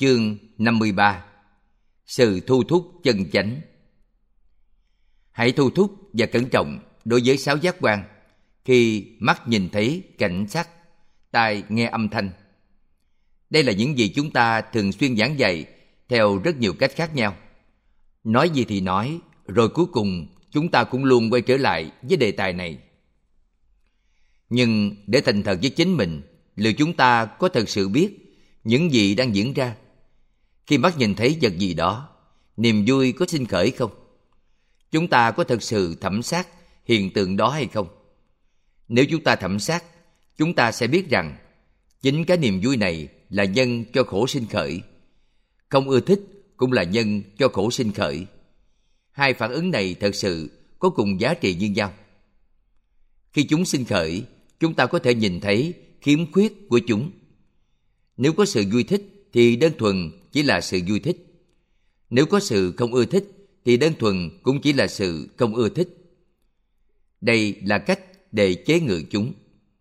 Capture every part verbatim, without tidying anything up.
Chương năm mươi ba. Sự thu thúc chân chánh. Hãy thu thúc và cẩn trọng đối với sáu giác quan khi mắt nhìn thấy cảnh sắc, tai nghe âm thanh. Đây là những gì chúng ta thường xuyên giảng dạy theo rất nhiều cách khác nhau. Nói gì thì nói, rồi cuối cùng chúng ta cũng luôn quay trở lại với đề tài này. Nhưng để thành thật với chính mình, liệu chúng ta có thật sự biết những gì đang diễn ra? Khi mắt nhìn thấy vật gì đó, niềm vui có sinh khởi không? Chúng ta có thật sự thẩm sát hiện tượng đó hay không? Nếu chúng ta thẩm sát, chúng ta sẽ biết rằng chính cái niềm vui này là nhân cho khổ sinh khởi. Không ưa thích cũng là nhân cho khổ sinh khởi. Hai phản ứng này thật sự có cùng giá trị như nhau. Khi chúng sinh khởi, chúng ta có thể nhìn thấy khiếm khuyết của chúng. Nếu có sự vui thích thì đơn thuần chỉ là sự vui thích. Nếu có sự không ưa thích thì đơn thuần cũng chỉ là sự không ưa thích. Đây là cách để chế ngự chúng.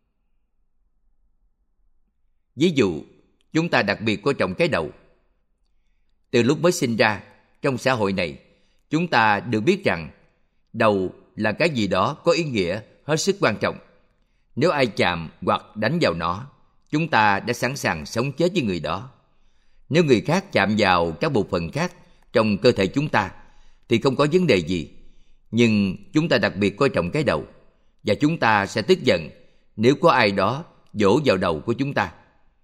Ví dụ, chúng ta đặc biệt coi trọng cái đầu. Từ lúc mới sinh ra, trong xã hội này, chúng ta đều biết rằng đầu là cái gì đó có ý nghĩa hết sức quan trọng. Nếu ai chạm hoặc đánh vào nó, chúng ta đã sẵn sàng sống chết với người đó. Nếu người khác chạm vào các bộ phận khác trong cơ thể chúng ta, thì không có vấn đề gì. Nhưng chúng ta đặc biệt coi trọng cái đầu, và chúng ta sẽ tức giận nếu có ai đó vỗ vào đầu của chúng ta.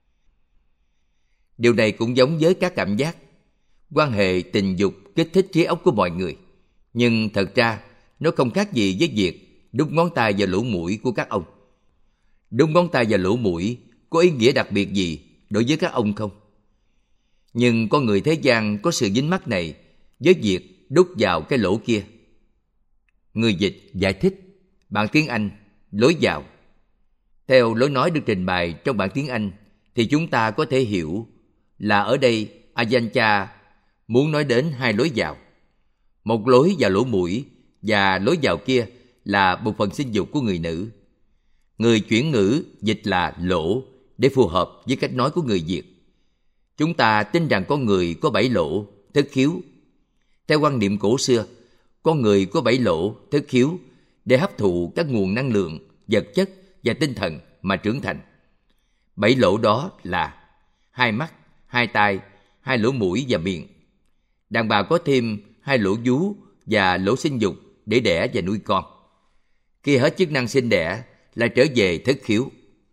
Điều này cũng giống với các cảm giác. Quan hệ tình dục kích thích trí óc của mọi người, nhưng thật ra nó không khác gì với việc đút ngón tay vào lỗ mũi của các ông. Đút ngón tay vào lỗ mũi có ý nghĩa đặc biệt gì đối với các ông không? Nhưng con người thế gian có sự dính mắc này với việc đút vào cái lỗ kia. Người dịch giải thích bản tiếng Anh lối vào. Theo lối nói được trình bày trong bản tiếng Anh thì chúng ta có thể hiểu là ở đây Ajahn Chah muốn nói đến hai lối vào. Một lối vào lỗ mũi và lối vào kia là bộ phận sinh dục của người nữ. Người chuyển ngữ dịch là lỗ để phù hợp với cách nói của người Việt. Chúng ta tin rằng con người có bảy lỗ, thất khiếu. Theo quan niệm cổ xưa, con người có bảy lỗ, thất khiếu để hấp thụ các nguồn năng lượng, vật chất và tinh thần mà trưởng thành. Bảy lỗ đó là hai mắt, hai tai, hai lỗ mũi và miệng. Đàn bà có thêm hai lỗ vú và lỗ sinh dục để đẻ và nuôi con. Khi hết chức năng sinh đẻ, lại trở về thất khiếu.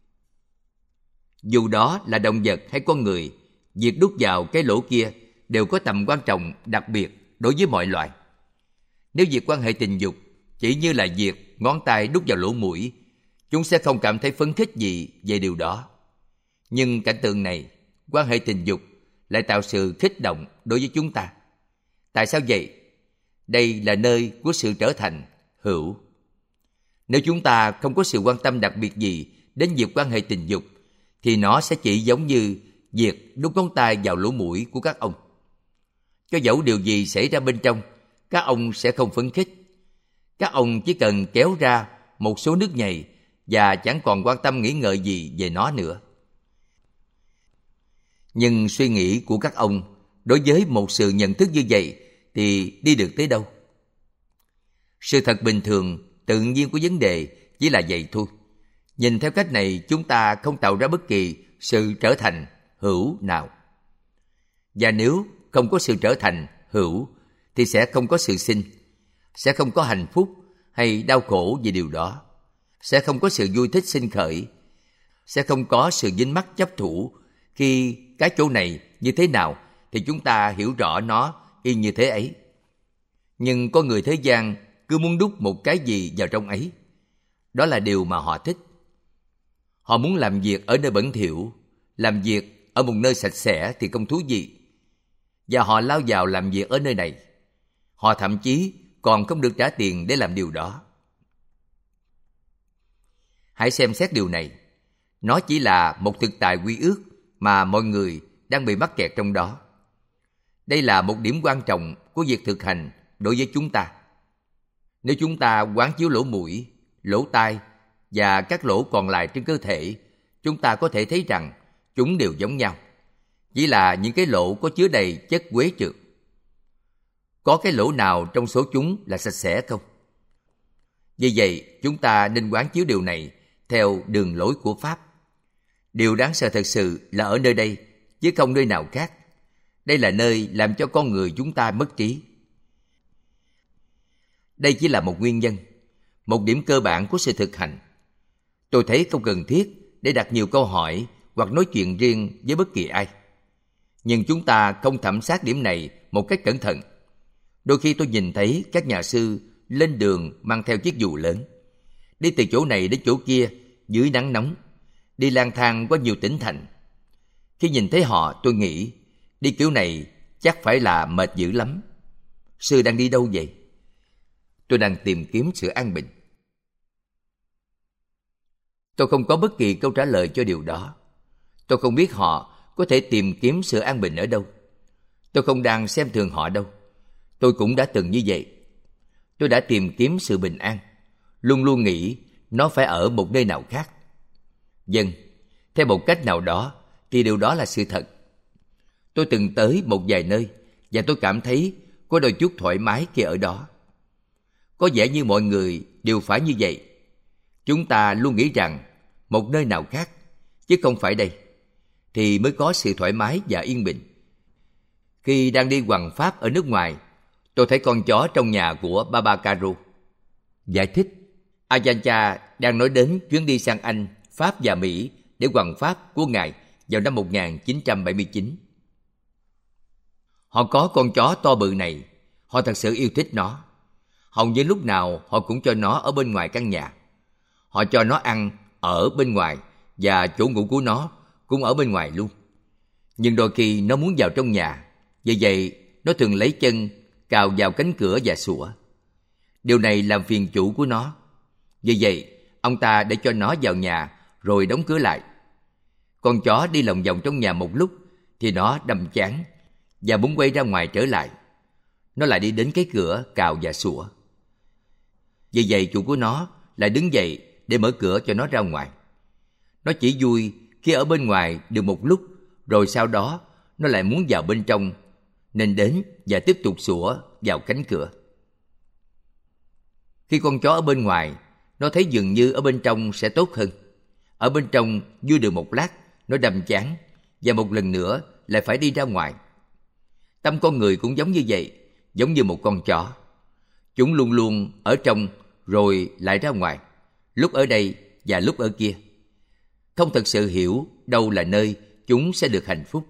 Dù đó là động vật hay con người, việc đút vào cái lỗ kia đều có tầm quan trọng đặc biệt đối với mọi loài. Nếu việc quan hệ tình dục chỉ như là việc ngón tay đút vào lỗ mũi, chúng sẽ không cảm thấy phấn khích gì về điều đó. Nhưng cảnh tượng này, quan hệ tình dục, lại tạo sự kích động đối với chúng ta. Tại sao vậy? Đây là nơi của sự trở thành hữu. Nếu chúng ta không có sự quan tâm đặc biệt gì đến việc quan hệ tình dục, thì nó sẽ chỉ giống như việc đút ngón tay vào lỗ mũi của các ông. Cho dẫu điều gì xảy ra bên trong, các ông sẽ không phấn khích. Các ông chỉ cần kéo ra một số nước nhầy và chẳng còn quan tâm nghĩ ngợi gì về nó nữa. Nhưng suy nghĩ của các ông đối với một sự nhận thức như vậy thì đi được tới đâu? Sự thật bình thường, tự nhiên của vấn đề chỉ là vậy thôi. Nhìn theo cách này, chúng ta không tạo ra bất kỳ sự trở thành hữu nào. Và nếu không có sự trở thành hữu thì sẽ không có sự sinh, sẽ không có hạnh phúc hay đau khổ về điều đó, sẽ không có sự vui thích sinh khởi, sẽ không có sự dính mắc chấp thủ. Khi cái chỗ này như thế nào thì chúng ta hiểu rõ nó y như thế ấy. Nhưng con người thế gian cứ muốn đút một cái gì vào trong ấy. Đó là điều mà họ thích. Họ muốn làm việc ở nơi bẩn thỉu, làm việc ở một nơi sạch sẽ thì không thú vị. Và họ lao vào làm việc ở nơi này. Họ thậm chí còn không được trả tiền để làm điều đó. Hãy xem xét điều này. Nó chỉ là một thực tại quy ước mà mọi người đang bị mắc kẹt trong đó. Đây là một điểm quan trọng của việc thực hành đối với chúng ta. Nếu chúng ta quán chiếu lỗ mũi, lỗ tai và các lỗ còn lại trên cơ thể, chúng ta có thể thấy rằng chúng đều giống nhau. chỉ là những cái lỗ có chứa đầy chất quế trượt. Có cái lỗ nào trong số chúng là sạch sẽ không? Vì vậy, chúng ta nên quán chiếu điều này theo đường lối của Pháp. Điều đáng sợ thật sự là ở nơi đây, chứ không nơi nào khác. Đây là nơi làm cho con người chúng ta mất trí. Đây chỉ là một nguyên nhân, một điểm cơ bản của sự thực hành. Tôi thấy không cần thiết để đặt nhiều câu hỏi hoặc nói chuyện riêng với bất kỳ ai. Nhưng chúng ta không thẩm sát điểm này một cách cẩn thận. Đôi khi tôi nhìn thấy các nhà sư lên đường mang theo chiếc dù lớn, đi từ chỗ này đến chỗ kia dưới nắng nóng, đi lang thang qua nhiều tỉnh thành. Khi nhìn thấy họ, tôi nghĩ đi kiểu này chắc phải là mệt dữ lắm. Sư đang đi đâu vậy? Tôi đang tìm kiếm sự an bình. Tôi không có bất kỳ câu trả lời cho điều đó. Tôi không biết họ có thể tìm kiếm sự an bình ở đâu. Tôi không đang xem thường họ đâu. Tôi cũng đã từng như vậy. Tôi đã tìm kiếm sự bình an, luôn luôn nghĩ nó phải ở một nơi nào khác. Vâng, theo một cách nào đó thì điều đó là sự thật. Tôi từng tới một vài nơi và tôi cảm thấy có đôi chút thoải mái khi ở đó. Có vẻ như mọi người đều phải như vậy. Chúng ta luôn nghĩ rằng một nơi nào khác, chứ không phải đây, thì mới có sự thoải mái và yên bình. Khi đang đi hoằng pháp ở nước ngoài, tôi thấy con chó trong nhà của Baba Caro. Giải thích, Ajahn Chah đang nói đến chuyến đi sang Anh, Pháp và Mỹ để hoằng pháp của Ngài vào năm một nghìn chín trăm bảy mươi chín. Họ có con chó to bự này, họ thật sự yêu thích nó. Hầu như lúc nào họ cũng cho nó ở bên ngoài căn nhà. Họ cho nó ăn ở bên ngoài và chỗ ngủ của nó cũng ở bên ngoài luôn. Nhưng đôi khi nó muốn vào trong nhà, vì vậy nó thường lấy chân cào vào cánh cửa và sủa. Điều này làm phiền chủ của nó. Vì vậy, ông ta để cho nó vào nhà rồi đóng cửa lại. Con chó đi lòng vòng trong nhà một lúc thì nó đâm chán và muốn quay ra ngoài trở lại. Nó lại đi đến cái cửa cào và sủa. Vì vậy chủ của nó lại đứng dậy để mở cửa cho nó ra ngoài. Nó chỉ vui khi ở bên ngoài được một lúc, rồi sau đó nó lại muốn vào bên trong, nên đến và tiếp tục sủa vào cánh cửa. Khi con chó ở bên ngoài, nó thấy dường như ở bên trong sẽ tốt hơn. Ở bên trong vui được một lát, nó đâm chán và một lần nữa lại phải đi ra ngoài. Tâm con người cũng giống như vậy, giống như một con chó. Chúng luôn luôn ở trong rồi lại ra ngoài, lúc ở đây và lúc ở kia. Không thật sự hiểu đâu là nơi chúng sẽ được hạnh phúc.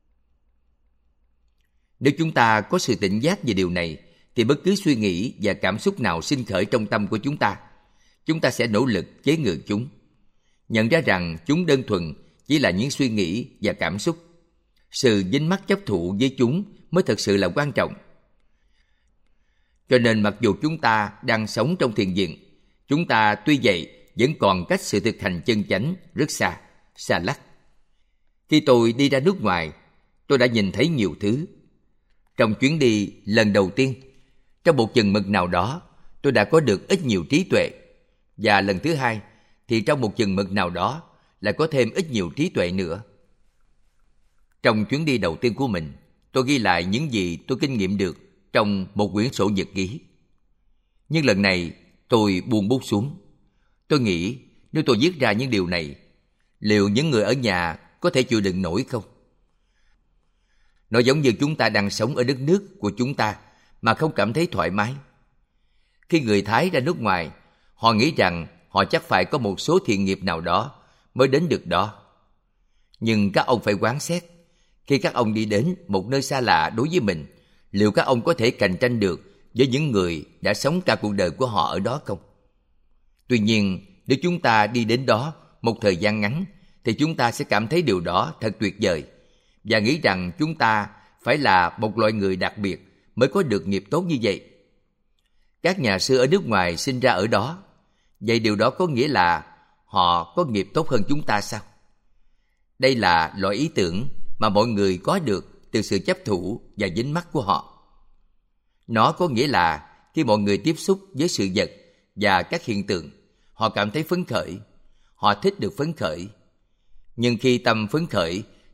Nếu chúng ta có sự tỉnh giác về điều này, thì bất cứ suy nghĩ và cảm xúc nào sinh khởi trong tâm của chúng ta, chúng ta sẽ nỗ lực chế ngự chúng. Nhận ra rằng chúng đơn thuần chỉ là những suy nghĩ và cảm xúc. Sự dính mắc chấp thụ với chúng mới thật sự là quan trọng. Cho nên mặc dù chúng ta đang sống trong thiền viện, chúng ta tuy vậy vẫn còn cách sự thực hành chân chánh rất xa, xa lắc. Khi tôi đi ra nước ngoài, tôi đã nhìn thấy nhiều thứ. Trong chuyến đi lần đầu tiên, trong một chừng mực nào đó, tôi đã có được ít nhiều trí tuệ. Và lần thứ hai, thì trong một chừng mực nào đó, lại có thêm ít nhiều trí tuệ nữa. Trong chuyến đi đầu tiên của mình, tôi ghi lại những gì tôi kinh nghiệm được trong một quyển sổ nhật ký. Nhưng lần này, tôi buông bút xuống. Tôi nghĩ, nếu tôi viết ra những điều này, liệu những người ở nhà có thể chịu đựng nổi không? Nó giống như chúng ta đang sống ở đất nước của chúng ta mà không cảm thấy thoải mái. Khi người Thái ra nước ngoài, họ nghĩ rằng họ chắc phải có một số thiện nghiệp nào đó mới đến được đó. Nhưng các ông phải quán xét, khi các ông đi đến một nơi xa lạ đối với mình, liệu các ông có thể cạnh tranh được với những người đã sống cả cuộc đời của họ ở đó không? Tuy nhiên, nếu chúng ta đi đến đó một thời gian ngắn, thì chúng ta sẽ cảm thấy điều đó thật tuyệt vời và nghĩ rằng chúng ta phải là một loại người đặc biệt mới có được nghiệp tốt như vậy. Các nhà sư ở nước ngoài sinh ra ở đó, vậy điều đó có nghĩa là họ có nghiệp tốt hơn chúng ta sao? Đây là loại ý tưởng mà mọi người có được từ sự chấp thủ và dính mắc của họ. Nó có nghĩa là khi mọi người tiếp xúc với sự vật và các hiện tượng, họ cảm thấy phấn khởi, họ thích được phấn khởi. Nhưng khi tâm phấn khởi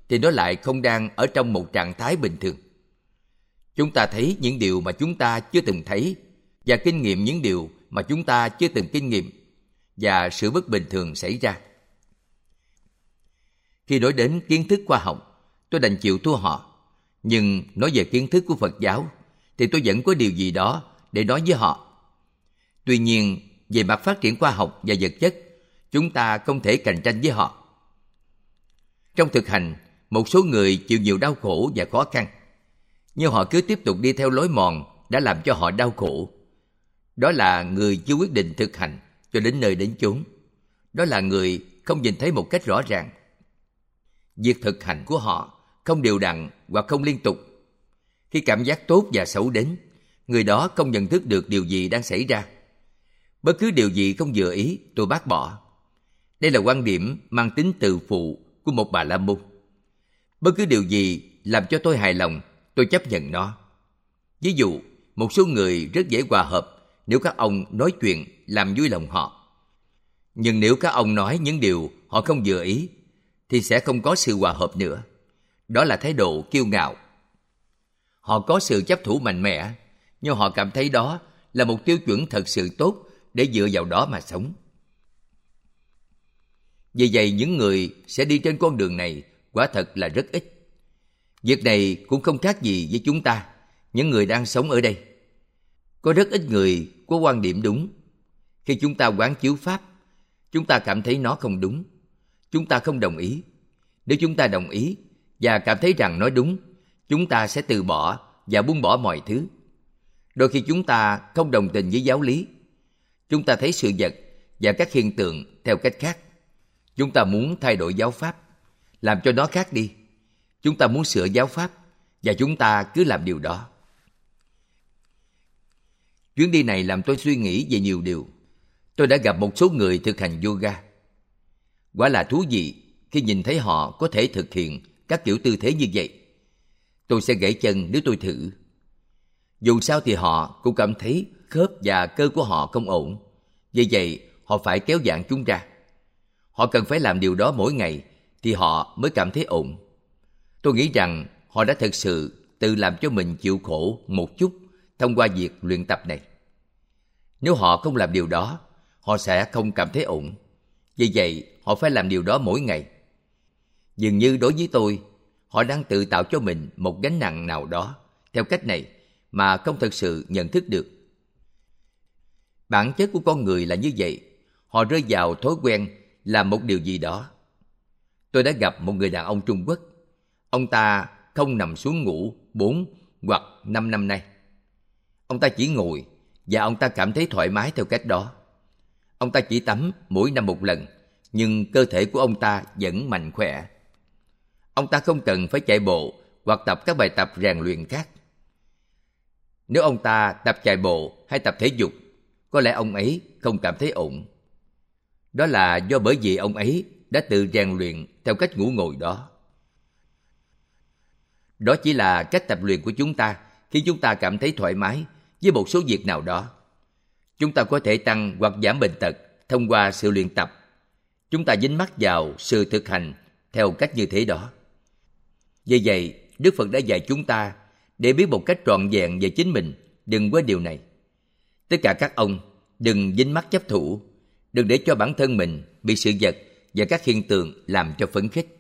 thì nó lại không đang ở trong một trạng thái bình thường. Chúng ta thấy những điều mà chúng ta chưa từng thấy và kinh nghiệm những điều mà chúng ta chưa từng kinh nghiệm, và sự bất bình thường xảy ra. Khi nói đến kiến thức khoa học, tôi đành chịu thua họ. Nhưng nói về kiến thức của Phật giáo thì tôi vẫn có điều gì đó để nói với họ. Tuy nhiên, về mặt phát triển khoa học và vật chất, chúng ta không thể cạnh tranh với họ. Trong thực hành, một số người chịu nhiều đau khổ và khó khăn, nhưng họ cứ tiếp tục đi theo lối mòn đã làm cho họ đau khổ. Đó là người chưa quyết định thực hành cho đến nơi đến chốn. Đó là người không nhìn thấy một cách rõ ràng. Việc thực hành của họ không đều đặn hoặc không liên tục. Khi cảm giác tốt và xấu đến, người đó không nhận thức được điều gì đang xảy ra. Bất cứ điều gì không vừa ý, tôi bác bỏ. Đây là quan điểm mang tính từ phụ của một Bà La Môn. Bất cứ điều gì làm cho tôi hài lòng, tôi chấp nhận nó. Ví dụ, một số người rất dễ hòa hợp nếu các ông nói chuyện làm vui lòng họ. Nhưng nếu các ông nói những điều họ không vừa ý, thì sẽ không có sự hòa hợp nữa. Đó là thái độ kiêu ngạo. Họ có sự chấp thủ mạnh mẽ, nhưng họ cảm thấy đó là một tiêu chuẩn thật sự tốt để dựa vào đó mà sống. Vì vậy, những người sẽ đi trên con đường này quả thật là rất ít. Việc này cũng không khác gì với chúng ta, những người đang sống ở đây. Có rất ít người có quan điểm đúng. Khi chúng ta quán chiếu Pháp, chúng ta cảm thấy nó không đúng. Chúng ta không đồng ý. Nếu chúng ta đồng ý và cảm thấy rằng nó đúng, chúng ta sẽ từ bỏ và buông bỏ mọi thứ. Đôi khi chúng ta không đồng tình với giáo lý. Chúng ta thấy sự vật và các hiện tượng theo cách khác. Chúng ta muốn thay đổi giáo pháp, làm cho nó khác đi. Chúng ta muốn sửa giáo pháp và chúng ta cứ làm điều đó. Chuyến đi này làm tôi suy nghĩ về nhiều điều. Tôi đã gặp một số người thực hành yoga. Quả là thú vị khi nhìn thấy họ có thể thực hiện các kiểu tư thế như vậy. Tôi sẽ gãy chân nếu tôi thử. Dù sao thì họ cũng cảm thấy khớp và cơ của họ không ổn. Vì vậy, họ phải kéo giãn chúng ra. Họ cần phải làm điều đó mỗi ngày thì họ mới cảm thấy ổn. Tôi nghĩ rằng họ đã thực sự tự làm cho mình chịu khổ một chút thông qua việc luyện tập này. Nếu họ không làm điều đó, họ sẽ không cảm thấy ổn. Vì vậy, họ phải làm điều đó mỗi ngày. Dường như đối với tôi, họ đang tự tạo cho mình một gánh nặng nào đó theo cách này mà không thực sự nhận thức được. Bản chất của con người là như vậy. Họ rơi vào thói quen làm một điều gì đó. Tôi đã gặp một người đàn ông Trung Quốc. Ông ta không nằm xuống ngủ bốn hoặc năm năm nay. Ông ta chỉ ngồi và ông ta cảm thấy thoải mái theo cách đó. Ông ta chỉ tắm mỗi năm một lần, nhưng cơ thể của ông ta vẫn mạnh khỏe. Ông ta không cần phải chạy bộ hoặc tập các bài tập rèn luyện khác. Nếu ông ta tập chạy bộ hay tập thể dục, có lẽ ông ấy không cảm thấy ổn. Đó là do bởi vì ông ấy đã tự rèn luyện theo cách ngủ ngồi đó. Đó chỉ là cách tập luyện của chúng ta khi chúng ta cảm thấy thoải mái với một số việc nào đó. Chúng ta có thể tăng hoặc giảm bệnh tật thông qua sự luyện tập. Chúng ta dính mắc vào sự thực hành theo cách như thế đó. Vì vậy, Đức Phật đã dạy chúng ta để biết một cách trọn vẹn về chính mình, đừng quên điều này. Tất cả các ông đừng dính mắc chấp thủ, đừng để cho bản thân mình bị sự vật và các hiện tượng làm cho phấn khích.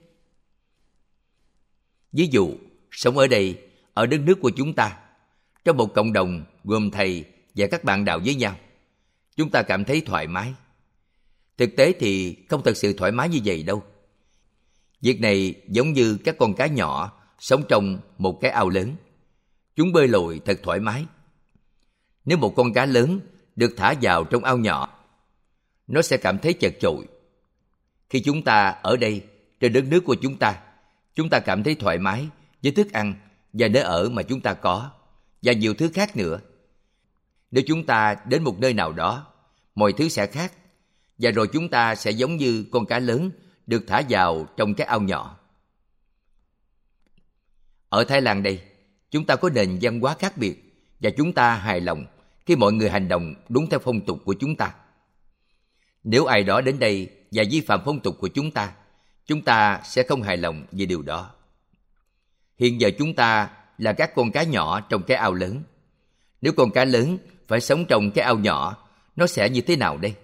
Ví dụ, sống ở đây, ở đất nước của chúng ta, trong một cộng đồng gồm thầy và các bạn đạo với nhau, chúng ta cảm thấy thoải mái. Thực tế thì không thật sự thoải mái như vậy đâu. Việc này giống như các con cá nhỏ sống trong một cái ao lớn. Chúng bơi lội thật thoải mái. Nếu một con cá lớn được thả vào trong ao nhỏ, nó sẽ cảm thấy chật chội. Khi chúng ta ở đây, trên đất nước của chúng ta, chúng ta cảm thấy thoải mái với thức ăn và nơi ở mà chúng ta có, và nhiều thứ khác nữa. Nếu chúng ta đến một nơi nào đó, mọi thứ sẽ khác, và rồi chúng ta sẽ giống như con cá lớn được thả vào trong cái ao nhỏ. Ở Thái Lan đây, chúng ta có nền văn hóa khác biệt, và chúng ta hài lòng khi mọi người hành động đúng theo phong tục của chúng ta. Nếu ai đó đến đây và vi phạm phong tục của chúng ta, chúng ta sẽ không hài lòng về điều đó. Hiện giờ chúng ta là các con cá nhỏ trong cái ao lớn. Nếu con cá lớn phải sống trong cái ao nhỏ, nó sẽ như thế nào đây?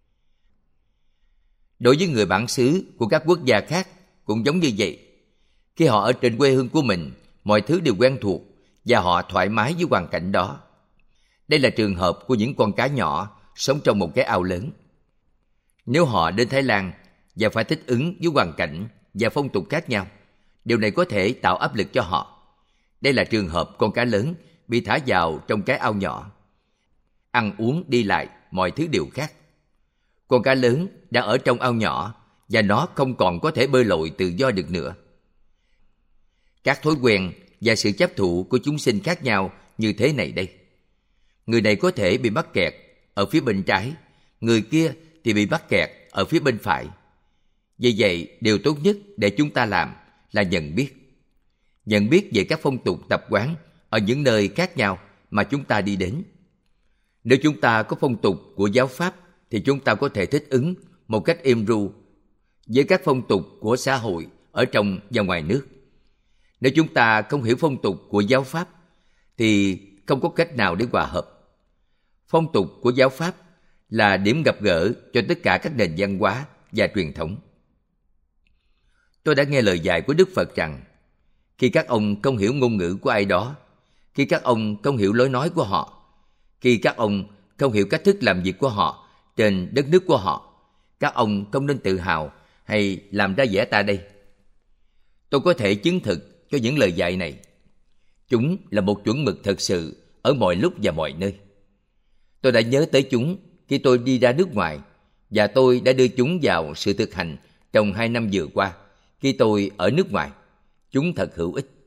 Đối với người bản xứ của các quốc gia khác cũng giống như vậy. Khi họ ở trên quê hương của mình, mọi thứ đều quen thuộc và họ thoải mái với hoàn cảnh đó. Đây là trường hợp của những con cá nhỏ sống trong một cái ao lớn. Nếu họ đến Thái Lan và phải thích ứng với hoàn cảnh và phong tục khác nhau, điều này có thể tạo áp lực cho họ. Đây là trường hợp con cá lớn bị thả vào trong cái ao nhỏ. Ăn uống, đi lại, mọi thứ đều khác. Con cá lớn đang ở trong ao nhỏ và nó không còn có thể bơi lội tự do được nữa. Các thói quen và sự chấp thụ của chúng sinh khác nhau như thế này đây. Người này có thể bị mắc kẹt ở phía bên trái, người kia thì bị mắc kẹt ở phía bên phải. Vì vậy, điều tốt nhất để chúng ta làm là nhận biết. Nhận biết về các phong tục tập quán ở những nơi khác nhau mà chúng ta đi đến. Nếu chúng ta có phong tục của giáo Pháp thì chúng ta có thể thích ứng một cách êm ru với các phong tục của xã hội ở trong và ngoài nước. Nếu chúng ta không hiểu phong tục của giáo Pháp thì không có cách nào để hòa hợp. Phong tục của giáo Pháp là điểm gặp gỡ cho tất cả các nền văn hóa và truyền thống. Tôi đã nghe lời dạy của Đức Phật rằng khi các ông không hiểu ngôn ngữ của ai đó, khi các ông không hiểu lối nói của họ, khi các ông không hiểu cách thức làm việc của họ trên đất nước của họ, các ông không nên tự hào hay làm ra vẻ ta đây. Tôi có thể chứng thực cho những lời dạy này. Chúng là một chuẩn mực thật sự ở mọi lúc và mọi nơi. Tôi đã nhớ tới chúng khi tôi đi ra nước ngoài và tôi đã đưa chúng vào sự thực hành trong hai năm vừa qua khi tôi ở nước ngoài. Chúng thật hữu ích.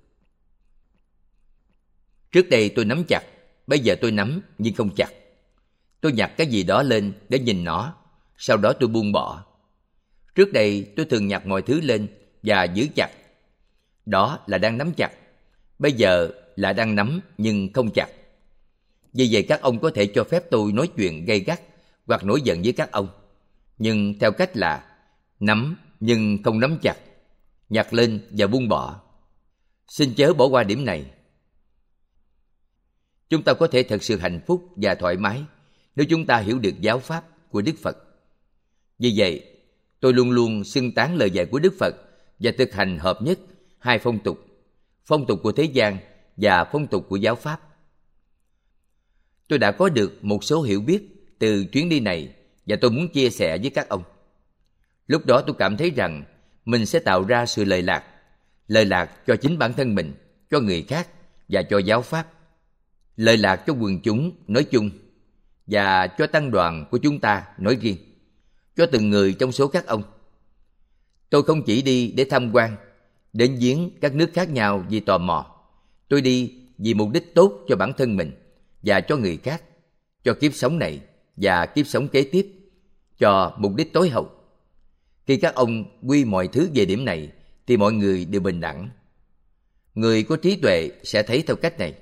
Trước đây tôi nắm chặt, bây giờ tôi nắm nhưng không chặt. Tôi nhặt cái gì đó lên để nhìn nó, sau đó tôi buông bỏ. Trước đây tôi thường nhặt mọi thứ lên và giữ chặt. Đó là đang nắm chặt. Bây giờ là đang nắm nhưng không chặt. Vì vậy các ông có thể cho phép tôi nói chuyện gay gắt hoặc nổi giận với các ông, nhưng theo cách là nắm nhưng không nắm chặt, nhặt lên và buông bỏ. Xin chớ bỏ qua điểm này. Chúng ta có thể thật sự hạnh phúc và thoải mái nếu chúng ta hiểu được giáo pháp của Đức Phật. Vì vậy, tôi luôn luôn xưng tán lời dạy của Đức Phật và thực hành hợp nhất hai phong tục, phong tục của thế gian và phong tục của giáo pháp. Tôi đã có được một số hiểu biết từ chuyến đi này và tôi muốn chia sẻ với các ông. Lúc đó tôi cảm thấy rằng mình sẽ tạo ra sự lệ lạc, lệ lạc cho chính bản thân mình, cho người khác và cho giáo pháp, lệ lạc cho quần chúng nói chung và cho tăng đoàn của chúng ta nói riêng, cho từng người trong số các ông. Tôi không chỉ đi để tham quan, đến viếng các nước khác nhau vì tò mò. Tôi đi vì mục đích tốt cho bản thân mình và cho người khác, cho kiếp sống này và kiếp sống kế tiếp, cho mục đích tối hậu. Khi các ông quy mọi thứ về điểm này thì mọi người đều bình đẳng. Người có trí tuệ sẽ thấy theo cách này.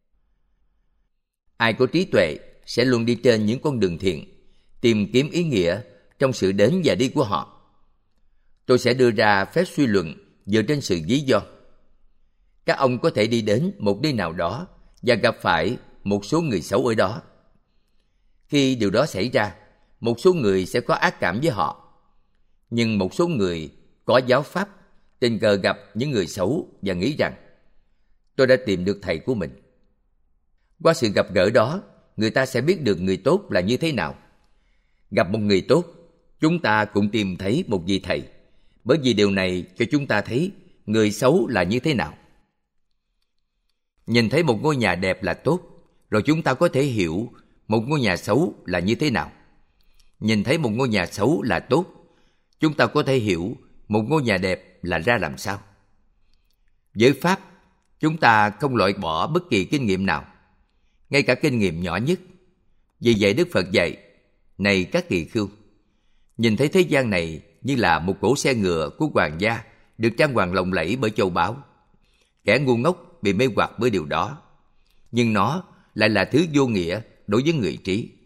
Ai có trí tuệ sẽ luôn đi trên những con đường thiện, tìm kiếm ý nghĩa trong sự đến và đi của họ. Tôi sẽ đưa ra phép suy luận dựa trên sự lý do. Các ông có thể đi đến một nơi nào đó và gặp phải một số người xấu ở đó. Khi điều đó xảy ra, một số người sẽ có ác cảm với họ. Nhưng một số người có giáo pháp tình cờ gặp những người xấu và nghĩ rằng tôi đã tìm được thầy của mình. Qua sự gặp gỡ đó, người ta sẽ biết được người tốt là như thế nào. Gặp một người tốt, chúng ta cũng tìm thấy một vị thầy, bởi vì điều này cho chúng ta thấy người xấu là như thế nào. Nhìn thấy một ngôi nhà đẹp là tốt, rồi chúng ta có thể hiểu một ngôi nhà xấu là như thế nào. Nhìn thấy một ngôi nhà xấu là tốt, chúng ta có thể hiểu một ngôi nhà đẹp là ra làm sao. Với Pháp, chúng ta không loại bỏ bất kỳ kinh nghiệm nào, ngay cả kinh nghiệm nhỏ nhất. Vì vậy Đức Phật dạy, này các tỳ khưu, nhìn thấy thế gian này như là một cỗ xe ngựa của hoàng gia được trang hoàng lộng lẫy bởi châu báu. Kẻ ngu ngốc bị mê hoặc bởi điều đó, nhưng nó lại là thứ vô nghĩa đối với người trí.